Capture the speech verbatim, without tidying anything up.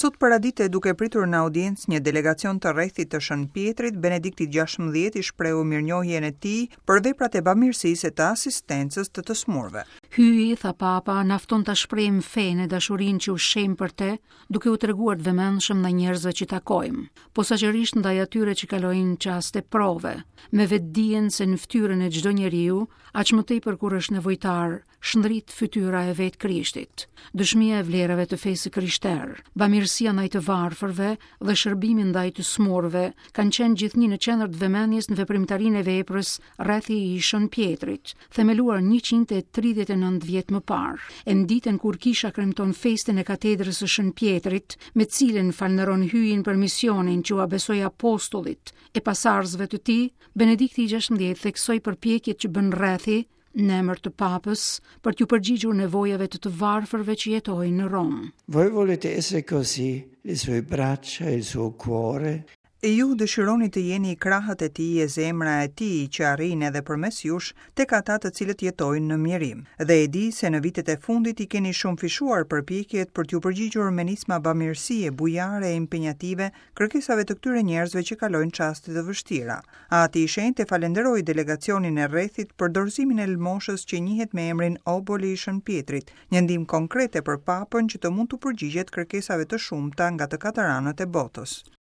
Sot paradite duke pritur në audiencë një delegacion të rrethit të Shën Pjetrit, Benedikti gjashtëmbëdhjetë i shprehu mirënjohjen e tij për veprat e bamirësisë e të asistencës të të smurve. Hyi, tha Papa, nafton ta shprehim fenë e dashurinë që ushqejmë për te, duke u treguar të vëmendshëm ndaj njerëzve që takojmë, posaçërisht ndaj atyre që kalojnë çaste prove, me vetdijen se në fytyrën e çdo njeriu, aq më tepër kur është nevojtar, shndrit fytyra e vet Krishtit. Dëshmia e vlerave të fesë krishterë, bamirësia ndaj të varfërve dhe shërbimi ndaj të smurve kanë qenë gjithnjë në qendër të vëmendjes në veprimtarinë e veprës rreth i Shën Pjetrit, themeluar njëqind e tridhjetë e nëntë vjet më parë. E në ditën kur kisha kremton festën e katedrës së Shën Pjetrit, me cilën falënderon hyjin për misionin që u besoi apostullit e pasardhësve të tij, Benedikti gjashtëmbëdhjetë theksoi përpjekjet që bën rrethi në emër të Papës për t'u përgjigjur nevojave të të varfërve që jetojnë në Rom. Voi volete essere così, le sue braccia e il suo cuore? E ju dëshironi të jeni i krahët e tij e zemra e tij që arrin edhe përmes jush tek ata të cilët jetojnë në mjerim. Dhe e di se në vitet e fundit i keni shumë fishuar përpjekjet për t'ju përgjigjur me nisma bamirësie, bujare e impenjative kërkesave të këtyre njerëzve që kalojnë çaste të vështira. Ati i shenjtë falenderoi delegacionin e rrethit për dorëzimin e lëmoshës që njihet me emrin Oboli i Shën Pjetrit, një ndihmë konkrete për Papën që të mund të përgjigjet kërkesave të shumta nga të katër anët e botës.